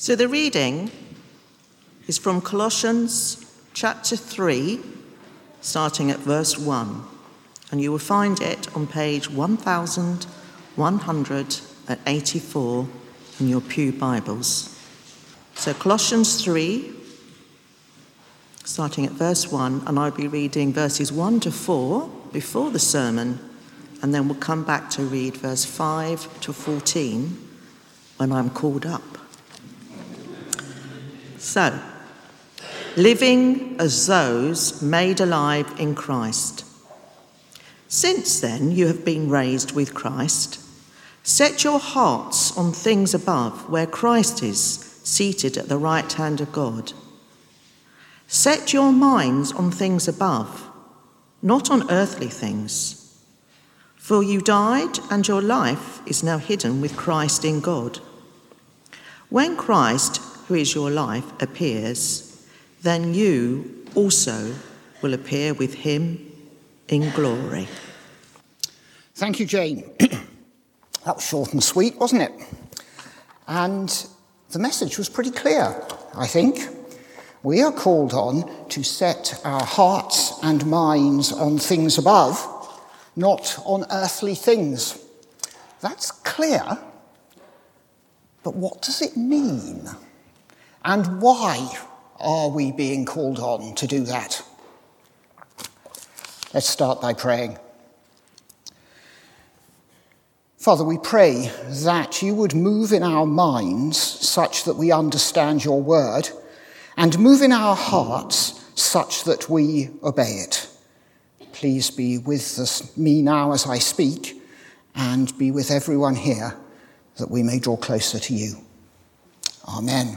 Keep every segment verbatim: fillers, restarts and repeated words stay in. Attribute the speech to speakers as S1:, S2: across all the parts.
S1: So the reading is from Colossians chapter three, starting at verse one. And you will find it on page one thousand one hundred eighty-four in your pew Bibles. So Colossians three, starting at verse one, and I'll be reading verses one to four before the sermon, and then we'll come back to read verse five to fourteen when I'm called up. So, living as those made alive in Christ. Since then you have been raised with Christ. Set your hearts on things above, where Christ is, seated at the right hand of God. Set your minds on things above, not on earthly things. For you died, and your life is now hidden with Christ in God. When Christ, who is your life, appears, then you also will appear with him in glory.
S2: Thank you, Jane. That was short and sweet, wasn't it? And the message was pretty clear, I think. We are called on to set our hearts and minds on things above, not on earthly things. That's clear, but what does it mean? And why are we being called on to do that? Let's start by praying. Father, we pray that you would move in our minds such that we understand your word, and move in our hearts such that we obey it. Please be with us, me now as I speak, and be with everyone here, that we may draw closer to you. Amen.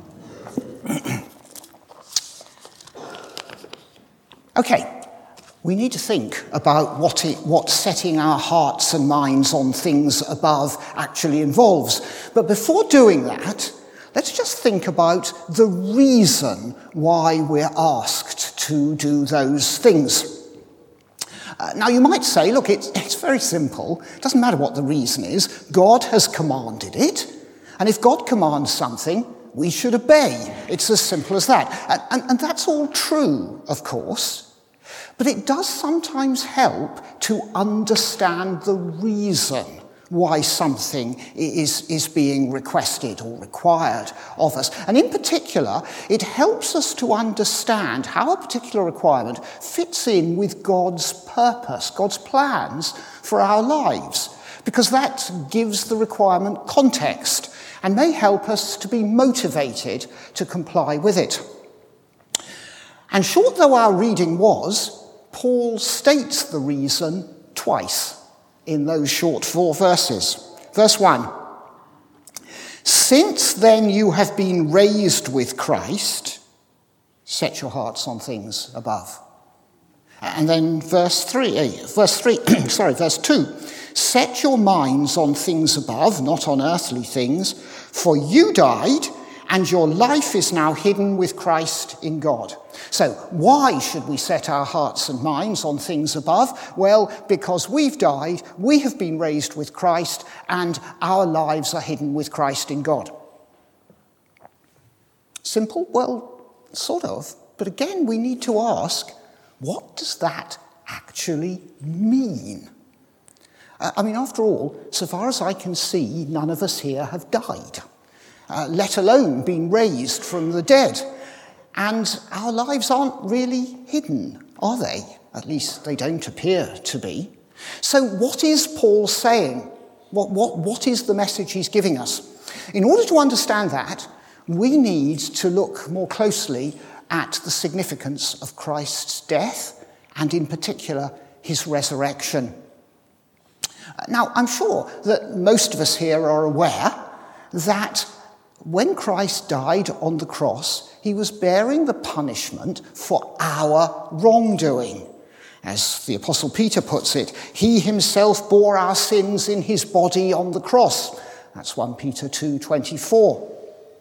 S2: Okay, we need to think about what it, what setting our hearts and minds on things above actually involves. But before doing that, let's just think about the reason why we're asked to do those things. Uh, now, you might say, look, it's, it's very simple. It doesn't matter what the reason is. God has commanded it. And if God commands something, we should obey. It's as simple as that. And, and, and that's all true, of course. But it does sometimes help to understand the reason why something is, is being requested or required of us. And in particular, it helps us to understand how a particular requirement fits in with God's purpose, God's plans for our lives, because that gives the requirement context and may help us to be motivated to comply with it. And short though our reading was, Paul states the reason twice in those short four verses. Verse one, since then you have been raised with Christ, set your hearts on things above. And then verse three, verse three, sorry, verse two, set your minds on things above, not on earthly things, for you died, and your life is now hidden with Christ in God. So why should we set our hearts and minds on things above? Well, because we've died, we have been raised with Christ, and our lives are hidden with Christ in God. Simple? Well, sort of. But again, we need to ask, what does that actually mean? I mean, after all, so far as I can see, none of us here have died. Uh, let alone being raised from the dead. And our lives aren't really hidden, are they? At least they don't appear to be. So what is Paul saying? What, what, what is the message he's giving us? In order to understand that, we need to look more closely at the significance of Christ's death, and in particular, his resurrection. Now, I'm sure that most of us here are aware that when Christ died on the cross, he was bearing the punishment for our wrongdoing. As the Apostle Peter puts it, he himself bore our sins in his body on the cross. That's First Peter two twenty-four.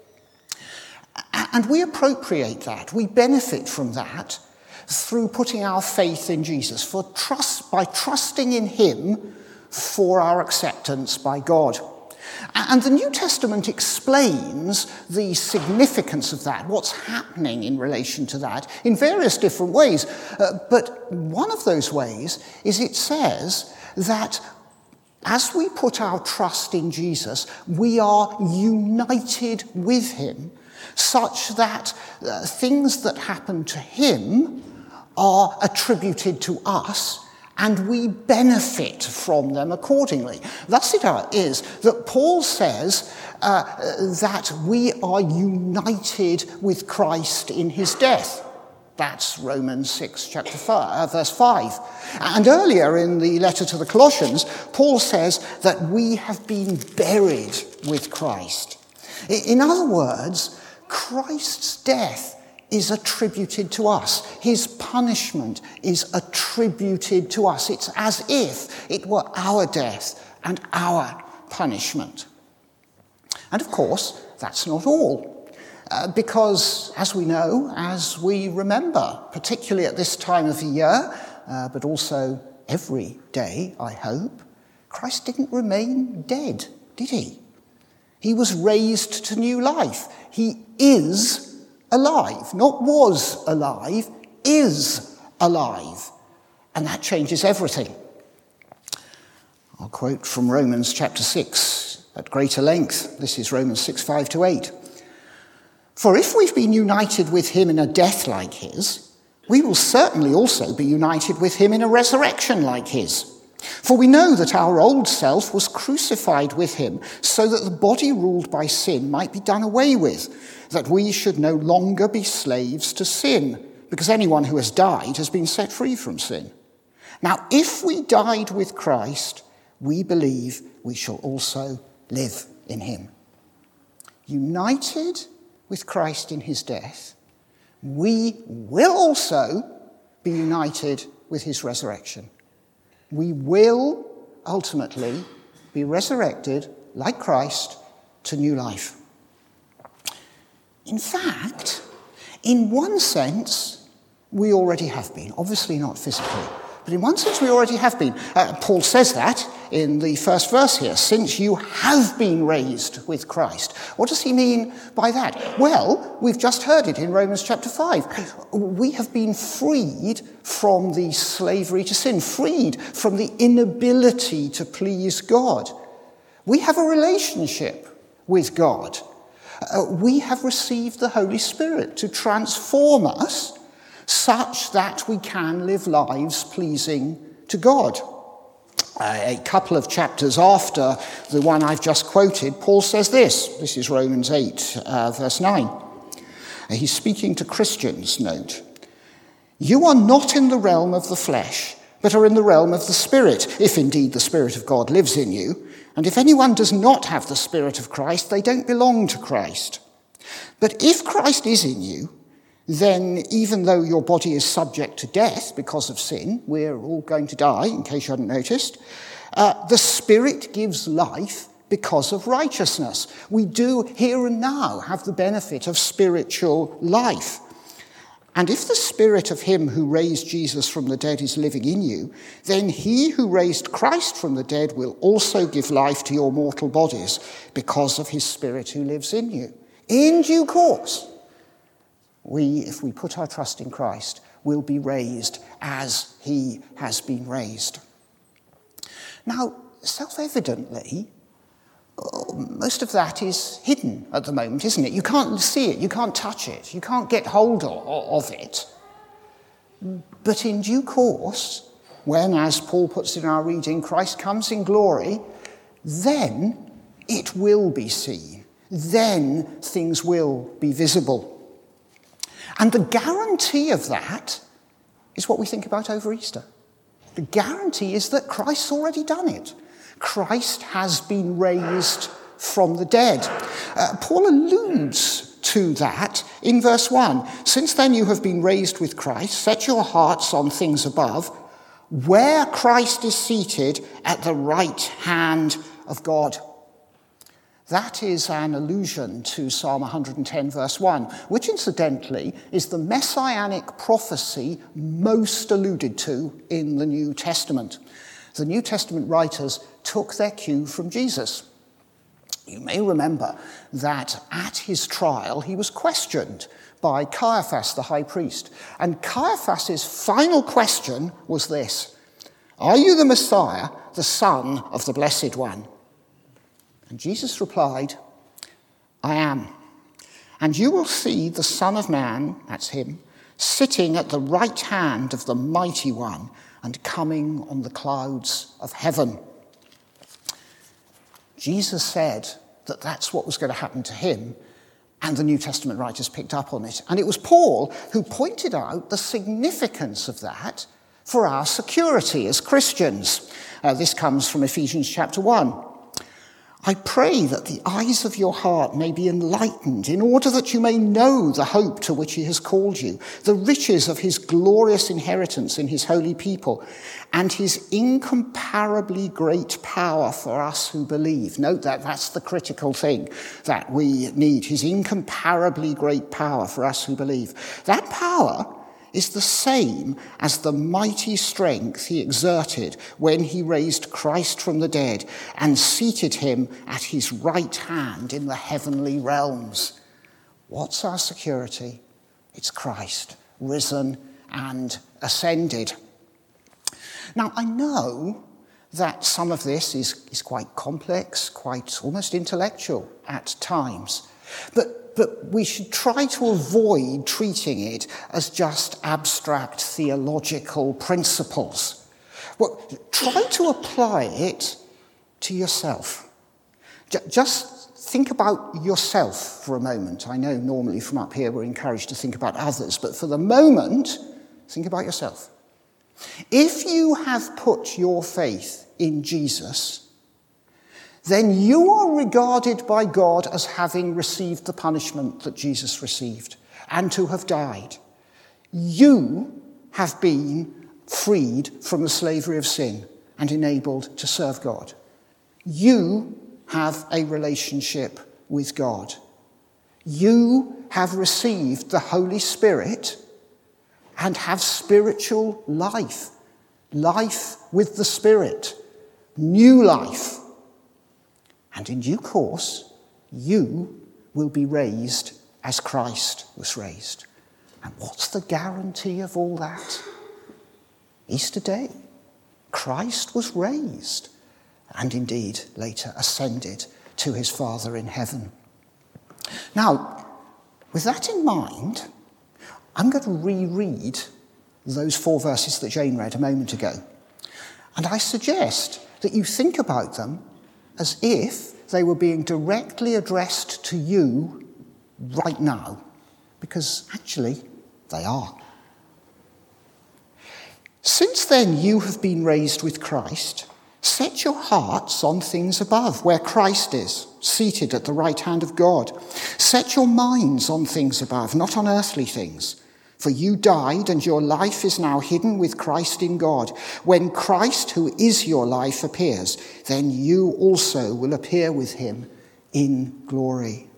S2: And we appropriate that, we benefit from that through putting our faith in Jesus, for trust by trusting in him for our acceptance by God. And the New Testament explains the significance of that, what's happening in relation to that, in various different ways. Uh, but one of those ways is it says that as we put our trust in Jesus, we are united with him, such that uh, things that happen to him are attributed to us, and we benefit from them accordingly. Thus it is that Paul says uh, that we are united with Christ in his death. That's Romans six, chapter five, uh, verse five. And earlier in the letter to the Colossians, Paul says that we have been buried with Christ. In other words, Christ's death is attributed to us. His punishment is attributed to us. It's as if it were our death and our punishment. And of course, that's not all. Uh, because, as we know, as we remember, particularly at this time of the year, uh, but also every day, I hope, Christ didn't remain dead, did he? He was raised to new life. He is alive, not was alive, is alive. And that changes everything. I'll quote from Romans chapter six at greater length. This is Romans six, five to eight. For if we've been united with him in a death like his, we will certainly also be united with him in a resurrection like his. For we know that our old self was crucified with him, so that the body ruled by sin might be done away with, that we should no longer be slaves to sin, because anyone who has died has been set free from sin. Now, if we died with Christ, we believe we shall also live in him. United with Christ in his death, we will also be united with his resurrection. We will ultimately be resurrected, like Christ, to new life. In fact, in one sense, we already have been. Obviously not physically, but in one sense we already have been. Uh, Paul says that in the first verse here, since you have been raised with Christ. What does he mean by that? Well, we've just heard it in Romans chapter five. We have been freed from the slavery to sin, freed from the inability to please God. We have a relationship with God. Uh, we have received the Holy Spirit to transform us such that we can live lives pleasing to God. Uh, a couple of chapters after the one I've just quoted, Paul says this. This is Romans eight, uh, verse nine. Uh, he's speaking to Christians, note. You are not in the realm of the flesh, but are in the realm of the Spirit, if indeed the Spirit of God lives in you. And if anyone does not have the Spirit of Christ, they don't belong to Christ. But if Christ is in you, then even though your body is subject to death because of sin, we're all going to die, in case you hadn't noticed, uh, the Spirit gives life because of righteousness. We do here and now have the benefit of spiritual life. And if the Spirit of him who raised Jesus from the dead is living in you, then he who raised Christ from the dead will also give life to your mortal bodies because of his Spirit who lives in you. In due course, we, if we put our trust in Christ, will be raised as he has been raised. Now, self-evidently, most of that is hidden at the moment, isn't it? You can't see it, you can't touch it, you can't get hold of it. But in due course, when, as Paul puts in our reading, Christ comes in glory, then it will be seen. Then things will be visible. And the guarantee of that is what we think about over Easter. The guarantee is that Christ's already done it. Christ has been raised from the dead. Uh, Paul alludes to that in verse one. Since then you have been raised with Christ, set your hearts on things above, where Christ is seated at the right hand of God. That is an allusion to Psalm one hundred ten, verse one, which incidentally is the messianic prophecy most alluded to in the New Testament. The New Testament writers took their cue from Jesus. You may remember that at his trial he was questioned by Caiaphas, the high priest. And Caiaphas's final question was this: "Are you the Messiah, the Son of the Blessed One?" And Jesus replied, "I am. And you will see the Son of Man," that's him, "sitting at the right hand of the Mighty One and coming on the clouds of heaven." Jesus said that that's what was going to happen to him, and the New Testament writers picked up on it. And it was Paul who pointed out the significance of that for our security as Christians. Uh, this comes from Ephesians chapter one. "I pray that the eyes of your heart may be enlightened, in order that you may know the hope to which he has called you, the riches of his glorious inheritance in his holy people, and his incomparably great power for us who believe." Note that that's the critical thing that we need, his incomparably great power for us who believe. That power is the same as the mighty strength he exerted when he raised Christ from the dead and seated him at his right hand in the heavenly realms. What's our security? It's Christ, risen and ascended. Now, I know that some of this is, is quite complex, quite almost intellectual at times, but But we should try to avoid treating it as just abstract theological principles. Well, try to apply it to yourself. J- just think about yourself for a moment. I know normally from up here we're encouraged to think about others, but for the moment, think about yourself. If you have put your faith in Jesus, then you are regarded by God as having received the punishment that Jesus received and to have died. You have been freed from the slavery of sin and enabled to serve God. You have a relationship with God. You have received the Holy Spirit and have spiritual life, life with the Spirit, new life. And in due course, you will be raised as Christ was raised. And what's the guarantee of all that? Easter Day. Christ was raised and indeed later ascended to his Father in heaven. Now, with that in mind, I'm going to reread those four verses that Jane read a moment ago. And I suggest that you think about them as if they were being directly addressed to you right now, because actually they are. "Since then you have been raised with Christ, set your hearts on things above, where Christ is, seated at the right hand of God. Set your minds on things above, not on earthly things. For you died, and your life is now hidden with Christ in God. When Christ, who is your life, appears, then you also will appear with him in glory."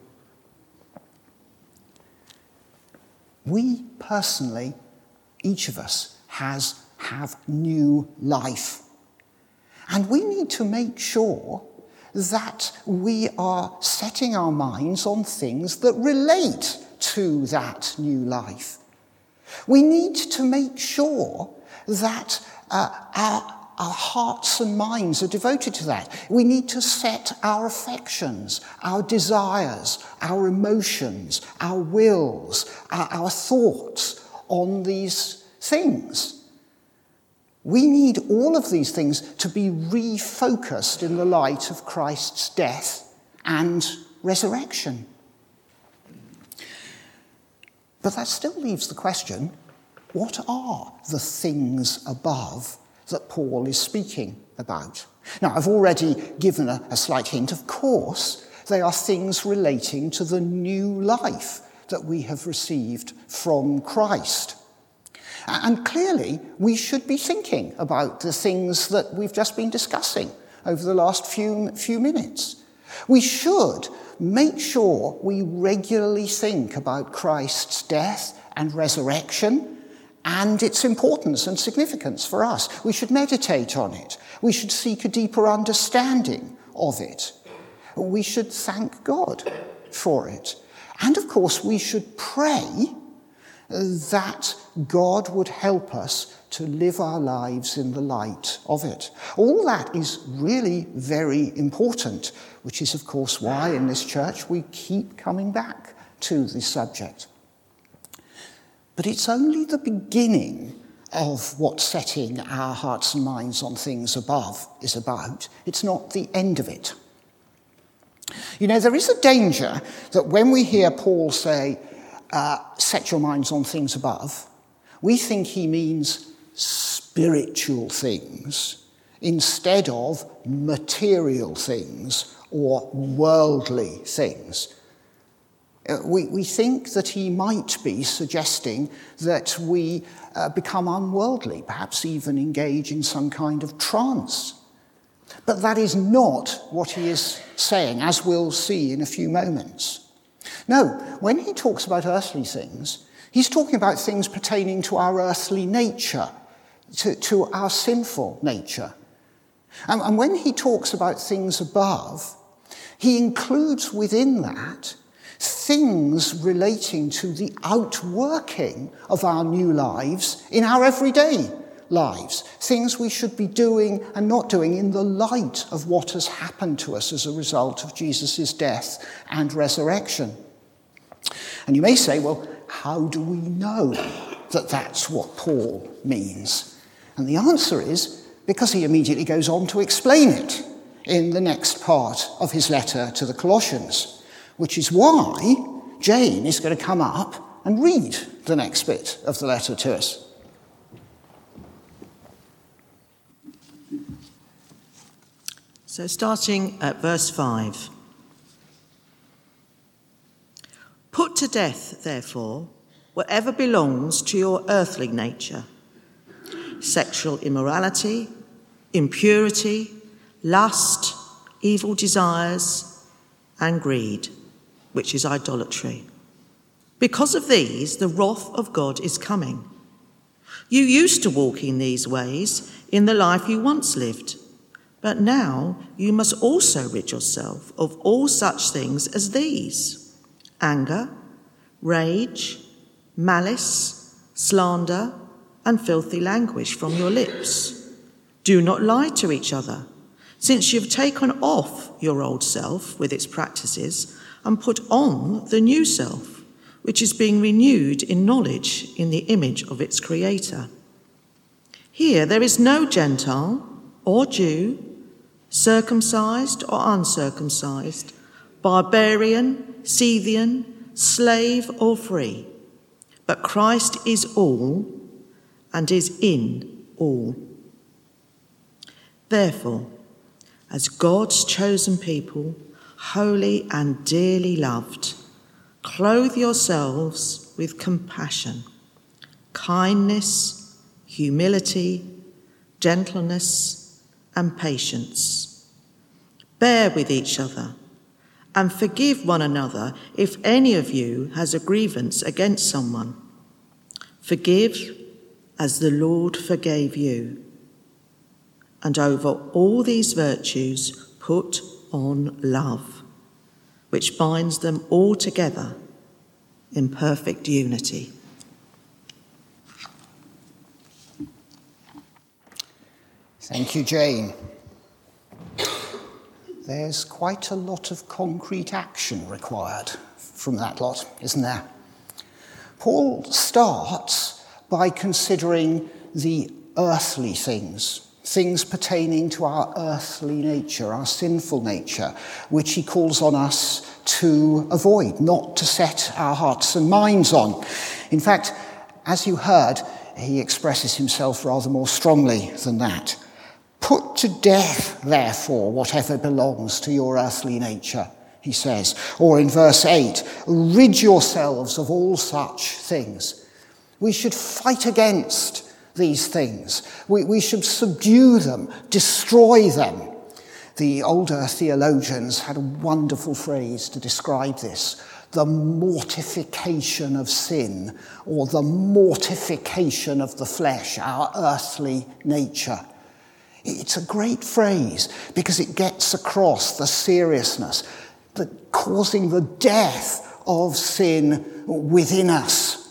S2: We personally, each of us, has have new life. And we need to make sure that we are setting our minds on things that relate to that new life. We need to make sure that uh, our, our hearts and minds are devoted to that. We need to set our affections, our desires, our emotions, our wills, our, our thoughts on these things. We need all of these things to be refocused in the light of Christ's death and resurrection. But that still leaves the question, what are the things above that Paul is speaking about? Now, I've already given a, a slight hint. Of course, they are things relating to the new life that we have received from Christ. And clearly, we should be thinking about the things that we've just been discussing over the last few, few minutes. We should make sure we regularly think about Christ's death and resurrection and its importance and significance for us. We should meditate on it. We should seek a deeper understanding of it. We should thank God for it. And of course, we should pray that God would help us to live our lives in the light of it. All that is really very important, which is, of course, why in this church we keep coming back to this subject. But it's only the beginning of what setting our hearts and minds on things above is about. It's not the end of it. You know, there is a danger that when we hear Paul say, uh, set your minds on things above, we think he means spiritual things instead of material things or worldly things. Uh, we, we think that he might be suggesting that we uh, become unworldly, perhaps even engage in some kind of trance. But that is not what he is saying, as we'll see in a few moments. No, when he talks about earthly things, he's talking about things pertaining to our earthly nature, to, to our sinful nature. And, and when he talks about things above, he includes within that things relating to the outworking of our new lives in our everyday lives, things we should be doing and not doing in the light of what has happened to us as a result of Jesus' death and resurrection. And you may say, well, how do we know that that's what Paul means? And the answer is because he immediately goes on to explain it in the next part of his letter to the Colossians, which is why Jane is going to come up and read the next bit of the letter to us.
S1: So starting at verse five. Put to death, therefore, whatever belongs to your earthly nature: sexual immorality, impurity, lust, evil desires, and greed, which is idolatry. Because of these, the wrath of God is coming. You used to walk in these ways in the life you once lived, but now you must also rid yourself of all such things as these: anger, rage, malice, slander, and filthy language from your lips. Do not lie to each other, since you've taken off your old self with its practices and put on the new self, which is being renewed in knowledge in the image of its creator. Here there is no Gentile or Jew, circumcised or uncircumcised, barbarian, Scythian, slave or free, but Christ is all and is in all. Therefore, as God's chosen people, holy and dearly loved, clothe yourselves with compassion, kindness, humility, gentleness, and patience. Bear with each other and forgive one another if any of you has a grievance against someone. Forgive as the Lord forgave you. And over all these virtues, put on love, which binds them all together in perfect unity.
S2: Thank you, Jane. There's quite a lot of concrete action required from that lot, isn't there? Paul starts by considering the earthly things, things pertaining to our earthly nature, our sinful nature, which he calls on us to avoid, not to set our hearts and minds on. In fact, as you heard, he expresses himself rather more strongly than that. Put to death, therefore, whatever belongs to your earthly nature, he says. Or in verse eight, rid yourselves of all such things. We should fight against these things. We, we should subdue them, destroy them. The older theologians had a wonderful phrase to describe this: the mortification of sin, or the mortification of the flesh, our earthly nature. It's a great phrase because it gets across the seriousness, the causing the death of sin within us.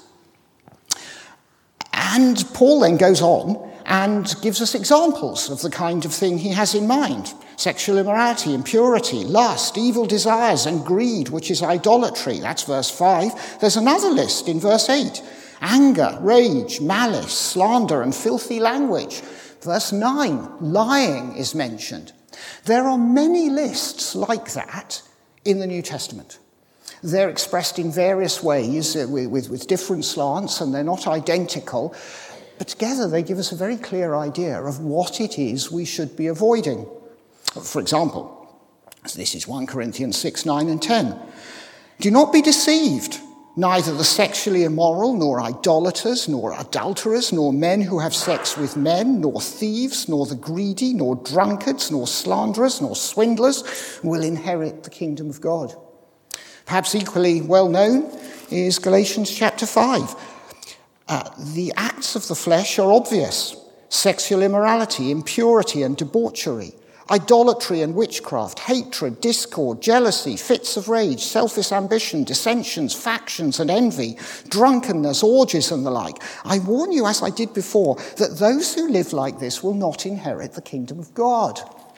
S2: And Paul then goes on and gives us examples of the kind of thing he has in mind. Sexual immorality, impurity, lust, evil desires, and greed, which is idolatry. That's verse five. There's another list in verse eight. Anger, rage, malice, slander, and filthy language. Verse nine, lying is mentioned. There are many lists like that in the New Testament. They're expressed in various ways uh, with, with, with different slants, and they're not identical. But together they give us a very clear idea of what it is we should be avoiding. For example, this is First Corinthians six, nine and ten. Do not be deceived. Neither the sexually immoral, nor idolaters, nor adulterers, nor men who have sex with men, nor thieves, nor the greedy, nor drunkards, nor slanderers, nor swindlers will inherit the kingdom of God. Perhaps equally well known is Galatians chapter five. Uh, the acts of the flesh are obvious. Sexual immorality, impurity and debauchery, idolatry and witchcraft, hatred, discord, jealousy, fits of rage, selfish ambition, dissensions, factions and envy, drunkenness, orgies and the like. I warn you, as I did before, that those who live like this will not inherit the kingdom of God.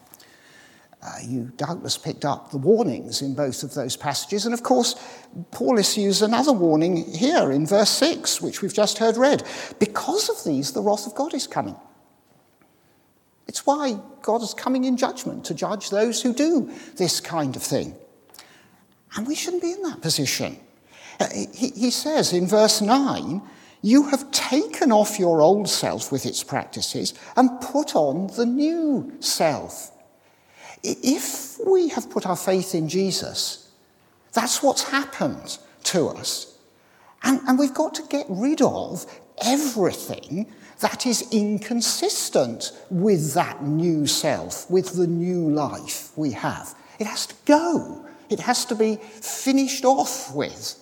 S2: Uh, you doubtless picked up the warnings in both of those passages. And of course, Paul issues another warning here in verse six, which we've just heard read. Because of these, the wrath of God is coming. It's why God is coming in judgment to judge those who do this kind of thing. And we shouldn't be in that position. Uh, he, he says in verse nine, you have taken off your old self with its practices and put on the new self. If we have put our faith in Jesus, that's what's happened to us. And, and we've got to get rid of everything that is inconsistent with that new self, with the new life we have. It has to go. It has to be finished off with.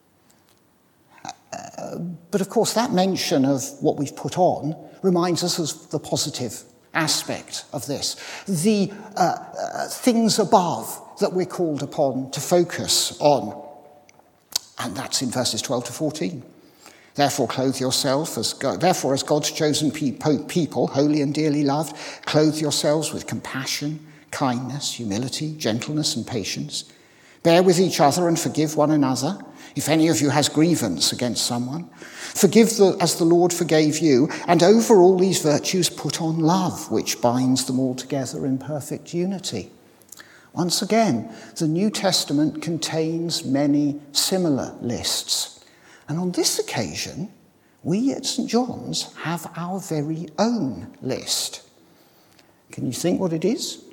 S2: Uh, but of course, that mention of what we've put on reminds us of the positive aspect of this, the uh, uh, things above that we're called upon to focus on. And that's in verses twelve to fourteen. Therefore clothe yourself as God, therefore as God's chosen pe- people, holy and dearly loved, clothe yourselves with compassion, kindness, humility, gentleness and patience. Bear with each other and forgive one another. If any of you has grievance against someone, forgive the, as the Lord forgave you, and over all these virtues put on love, which binds them all together in perfect unity. Once again, the New Testament contains many similar lists. And on this occasion, we at St John's have our very own list. Can you think what it is?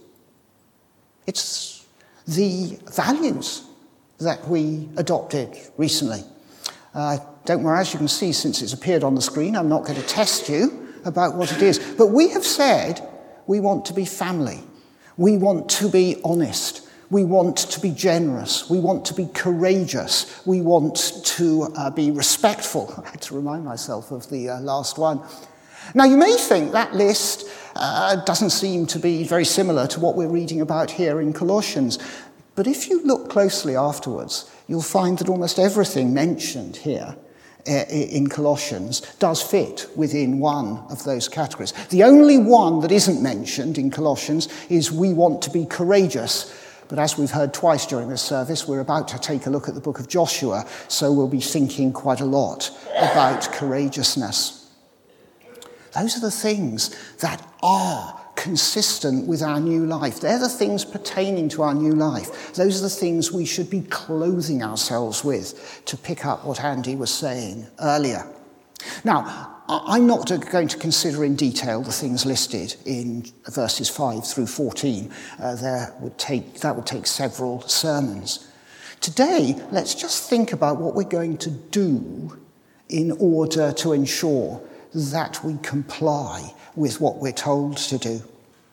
S2: It's the values that we adopted recently. Uh, don't worry, as you can see, since it's appeared on the screen, I'm not going to test you about what it is. But we have said we want to be family. We want to be honest. We want to be generous. We want to be courageous. We want to uh, be respectful. I had to remind myself of the uh, last one. Now, you may think that list uh, doesn't seem to be very similar to what we're reading about here in Colossians. But if you look closely afterwards, you'll find that almost everything mentioned here in Colossians does fit within one of those categories. The only one that isn't mentioned in Colossians is we want to be courageous. But as we've heard twice during this service, we're about to take a look at the book of Joshua, so we'll be thinking quite a lot about courageousness. Those are the things that are consistent with our new life. They're the things pertaining to our new life. Those are the things we should be clothing ourselves with, to pick up what Andy was saying earlier. Now, I'm not going to consider in detail the things listed in verses five through fourteen. Uh, there would take, that would take several sermons. Today, let's just think about what we're going to do in order to ensure that we comply with what we're told to do.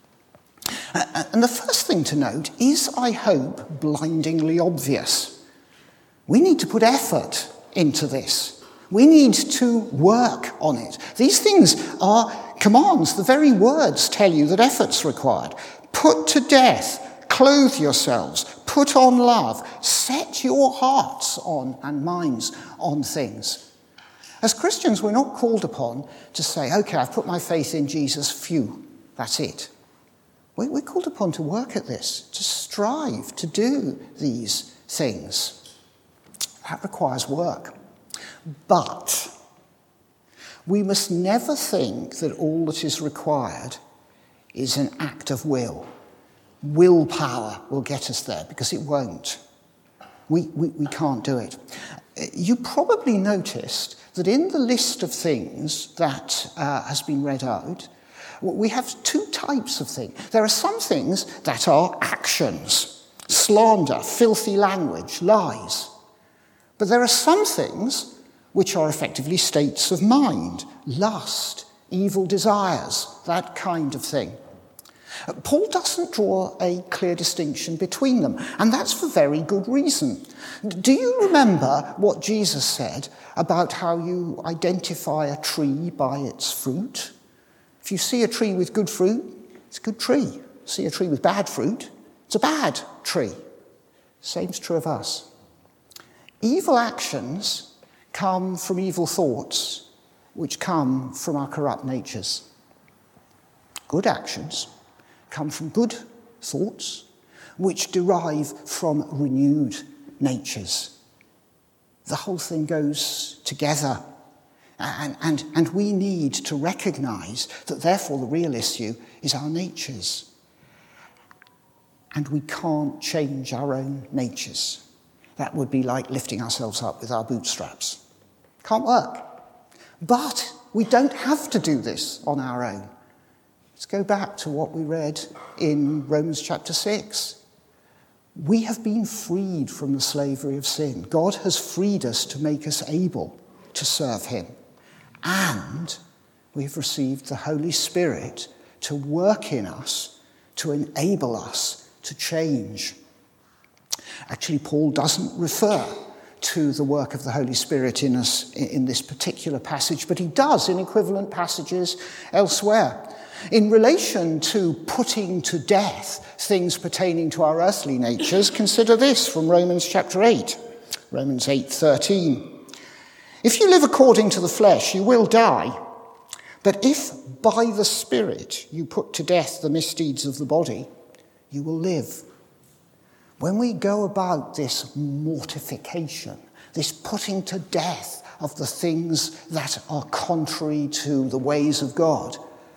S2: Uh, and the first thing to note is, I hope, blindingly obvious. We need to put effort into this. We need to work on it. These things are commands, the very words tell you that effort's required. Put to death, clothe yourselves, put on love, set your hearts on and minds on things. As Christians, we're not called upon to say, okay, I've put my faith in Jesus, phew, that's it. We're called upon to work at this, to strive to do these things. That requires work. But we must never think that all that is required is an act of will. Willpower will get us there, because it won't. We, we, we can't do it. You probably noticed that in the list of things that uh, has been read out, we have two types of things. There are some things that are actions, slander, filthy language, lies. But there are some things which are effectively states of mind, lust, evil desires, that kind of thing. Paul doesn't draw a clear distinction between them, and that's for very good reason. Do you remember what Jesus said about how you identify a tree by its fruit? If you see a tree with good fruit, it's a good tree. See a tree with bad fruit, it's a bad tree. Same's true of us. Evil actions come from evil thoughts, which come from our corrupt natures. Good actions come from good thoughts, which derive from renewed natures. The whole thing goes together. And, and, and we need to recognize that, therefore, the real issue is our natures. And we can't change our own natures. That would be like lifting ourselves up with our bootstraps. Can't work. But we don't have to do this on our own. Let's go back to what we read in Romans chapter six. We have been freed from the slavery of sin. God has freed us to make us able to serve him. And we have received the Holy Spirit to work in us, to enable us to change. Actually, Paul doesn't refer to the work of the Holy Spirit in us in this particular passage, but he does in equivalent passages elsewhere. In relation to putting to death things pertaining to our earthly natures, consider this from Romans chapter eight, Romans eight thirteen. If you live according to the flesh, you will die. But if by the Spirit you put to death the misdeeds of the body, you will live. When we go about this mortification, this putting to death of the things that are contrary to the ways of God,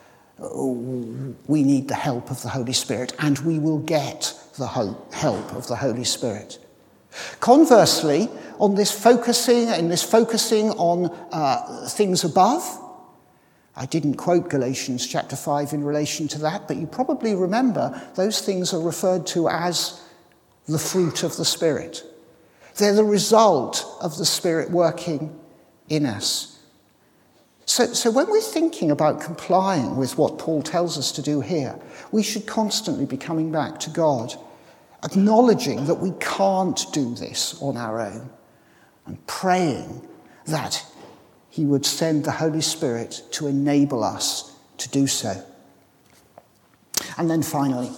S2: we need the help of the Holy Spirit, and we will get the help of the Holy Spirit. Conversely, on this focusing, in this focusing on uh, things above, I didn't quote Galatians chapter five in relation to that, but you probably remember those things are referred to as the fruit of the Spirit. They're the result of the Spirit working in us. So, so when we're thinking about complying with what Paul tells us to do here, we should constantly be coming back to God, acknowledging that we can't do this on our own, and praying that he would send the Holy Spirit to enable us to do so. And then finally,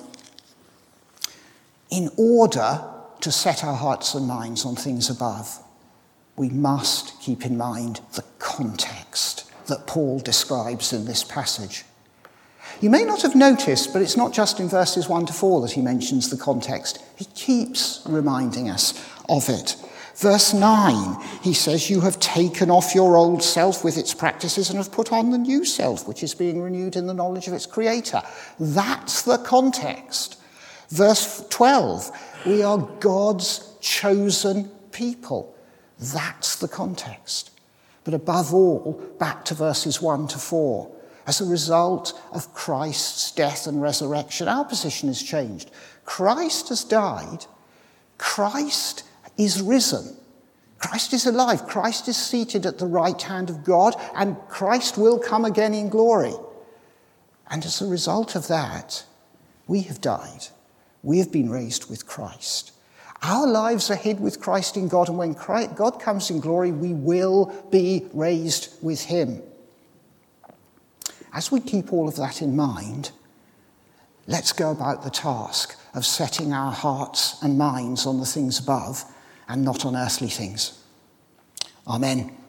S2: in order to set our hearts and minds on things above, we must keep in mind the context that Paul describes in this passage. You may not have noticed, but it's not just in verses one to four that he mentions the context. He keeps reminding us of it. Verse nine, he says, you have taken off your old self with its practices and have put on the new self, which is being renewed in the knowledge of its creator. That's the context. Verse twelve, we are God's chosen people. That's the context. But above all, back to verses one to four. As a result of Christ's death and resurrection, our position has changed. Christ has died. Christ is risen. Christ is alive. Christ is seated at the right hand of God, and Christ will come again in glory. And as a result of that, we have died. We have been raised with Christ. Our lives are hid with Christ in God, and when Christ, God comes in glory, we will be raised with him. as we keep all of that in mind, let's go about the task of setting our hearts and minds on the things above and not on earthly things. Amen.